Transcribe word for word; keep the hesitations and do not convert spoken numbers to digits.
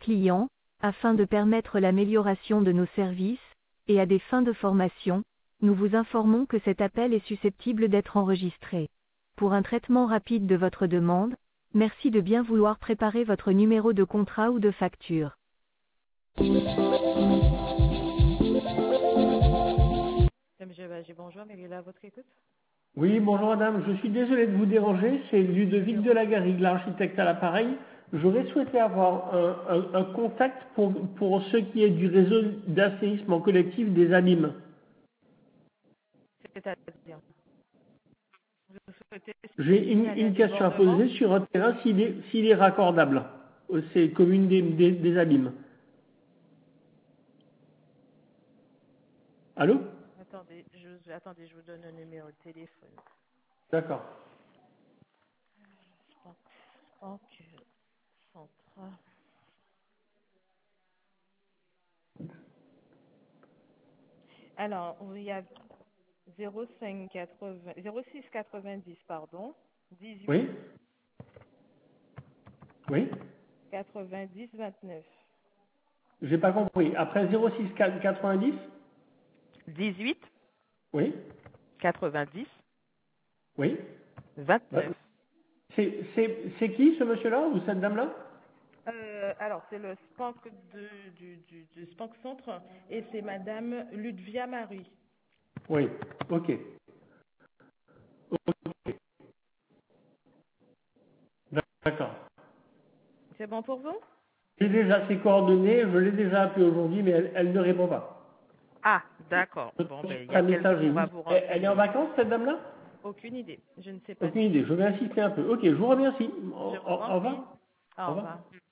clients, afin de permettre l'amélioration de nos services, et à des fins de formation, nous vous informons que cet appel est susceptible d'être enregistré. Pour un traitement rapide de votre demande, merci de bien vouloir préparer votre numéro de contrat ou de facture. Monsieur Bagé, bonjour, mais il est là à votre écoute. Oui, bonjour madame, je suis désolé de vous déranger, c'est Ludovic de la Garrigue, l'architecte à l'appareil. J'aurais souhaité avoir un, un- un contact pour, pour ce qui est du réseau d'assainissement collectif des Abîmes. C'est-à-dire, vous souhaitez J'ai une, signaler un une question à débordement. poser sur un terrain s'il est, s'il est raccordable. Euh, C'est commune des, des, des Abîmes. Allô? Attendez, je, vous- attendez, je vous donne un numéro de téléphone. D'accord. Banque centrale. Alors, il y a zéro cinq quatre-vingts, zéro six quatre-vingt-dix, pardon, dix-huit Oui? Oui? quatre-vingt-dix vingt-neuf. J'ai pas compris. Après zéro six quatre-vingt-dix? dix-huit Oui? quatre-vingt-dix Oui? Euh, vingt-neuf. C'est c'est- c'est qui ce monsieur-là ou cette dame-là? Euh, alors, c'est le Spank de, du, du, du Spank Centre et c'est Madame Ludvia Marie. Oui, ok. D'accord. C'est bon pour vous? J'ai déjà ses coordonnées, je l'ai déjà appelée aujourd'hui, mais elle, elle ne répond pas. Ah, d'accord. Je Bon, trouve ben, il y a un quelqu'un message qui et va oui. vous Elle, elle est en renseigner. vacances, cette dame-là? Aucune idée. Je ne sais pas Aucune du idée, tout. je vais insister un peu. Ok, je vous remercie. Au, Je au- vous en au prie. revoir. Au Au revoir. revoir.